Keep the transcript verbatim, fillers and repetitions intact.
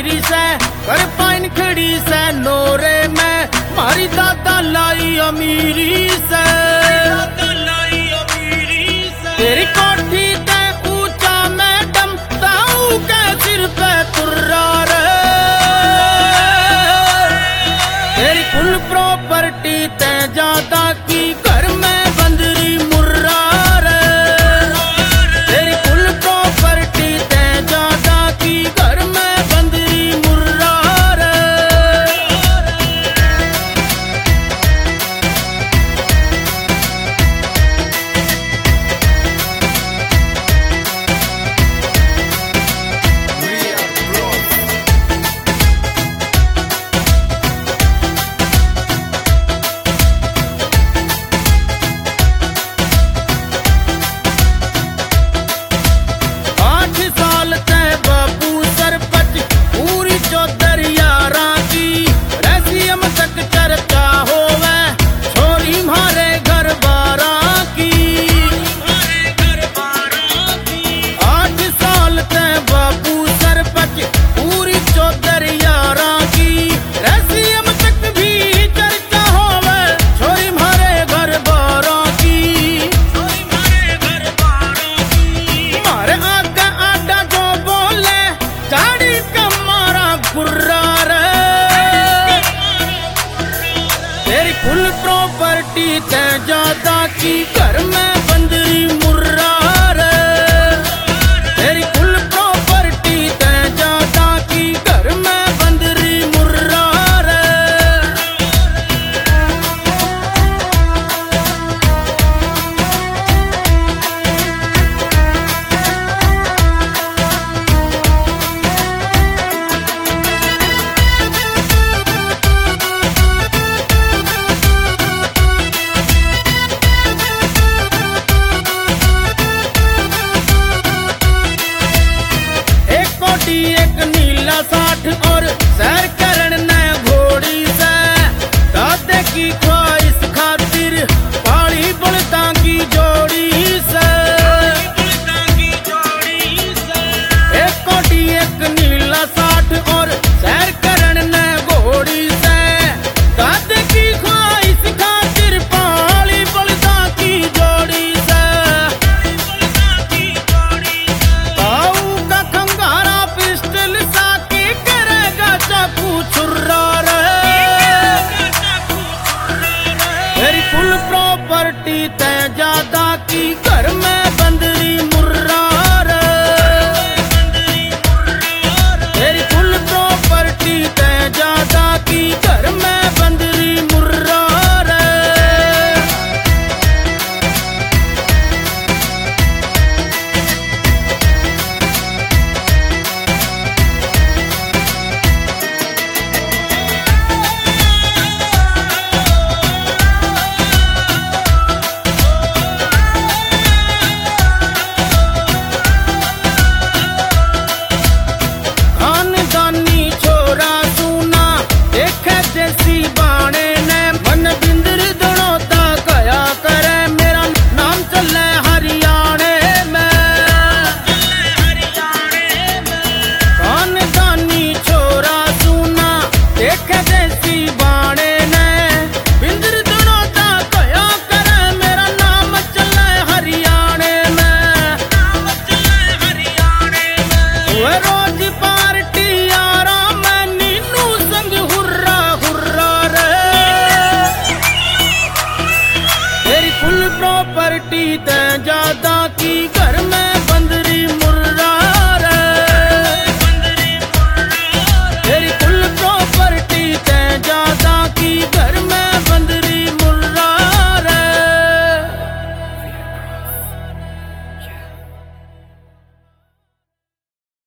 अमीरी से कर पाइन खड़ी से नोरे में मारी दादा लाई अमीरी से तेरी कोठी ते ऊंचा मैडम ताऊ के सिर पे तुर्रा रे तेरी कुल प्रॉपर्टी ते ज्यादा की घर में बंदरी मुर्रा रे तेरी कुल प्रॉपर्टी ते ज्यादा की घर में बंदरी मुर्रा रे तेरी कुल प्रॉपर्टी ते ज्यादा की घर में बंदरी मुर्रा रे तेरी कुल प्रॉपर्टी ते ज्यादा की घर में बंदरी मुर्रा रे एक नीला साठ और सैर